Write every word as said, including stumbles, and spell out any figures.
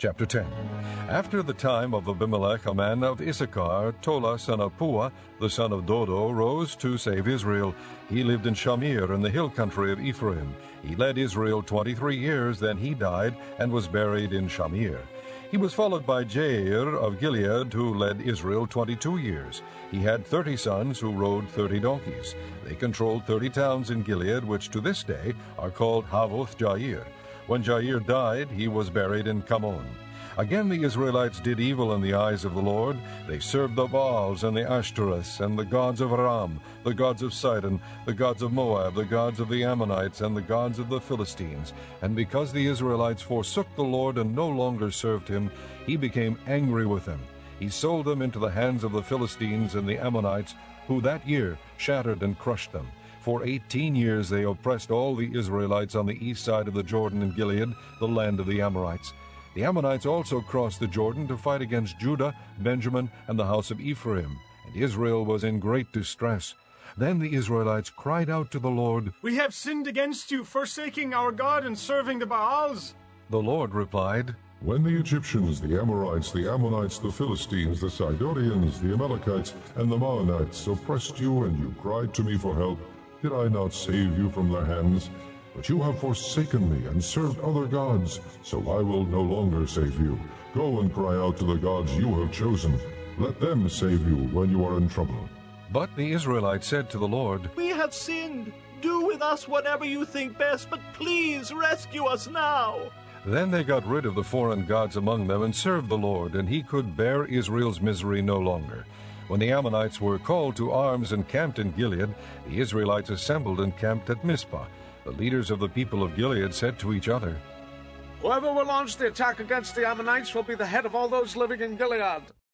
Chapter ten. After the time of Abimelech, a man of Issachar, Tola son of Puah, the son of Dodo, rose to save Israel. He lived in Shamir in the hill country of Ephraim. He led Israel twenty-three years, then he died and was buried in Shamir. He was followed by Jair of Gilead, who led Israel twenty-two years. He had thirty sons who rode thirty donkeys. They controlled thirty towns in Gilead, which to this day are called Havoth Jair. When Jair died, he was buried in Kamon. Again the Israelites did evil in the eyes of the Lord. They served the Baals and the Ashtoreths and the gods of Aram, the gods of Sidon, the gods of Moab, the gods of the Ammonites, and the gods of the Philistines. And because the Israelites forsook the Lord and no longer served him, he became angry with them. He sold them into the hands of the Philistines and the Ammonites, who that year shattered and crushed them. For eighteen years they oppressed all the Israelites on the east side of the Jordan in Gilead, the land of the Amorites. The Ammonites also crossed the Jordan to fight against Judah, Benjamin, and the house of Ephraim, and Israel was in great distress. Then the Israelites cried out to the Lord, "We have sinned against you, forsaking our God and serving the Baals." The Lord replied, "When the Egyptians, the Amorites, the Ammonites, the Philistines, the Sidonians, the Amalekites, and the Maonites oppressed you, and you cried to me for help, did I not save you from their hands? But you have forsaken me and served other gods, so I will no longer save you. Go and cry out to the gods you have chosen. Let them save you when you are in trouble." But the Israelites said to the Lord, "We have sinned. Do with us whatever you think best, but please rescue us now." Then they got rid of the foreign gods among them and served the Lord, and he could bear Israel's misery no longer. When the Ammonites were called to arms and camped in Gilead, the Israelites assembled and camped at Mizpah. The leaders of the people of Gilead said to each other, "Whoever will launch the attack against the Ammonites will be the head of all those living in Gilead."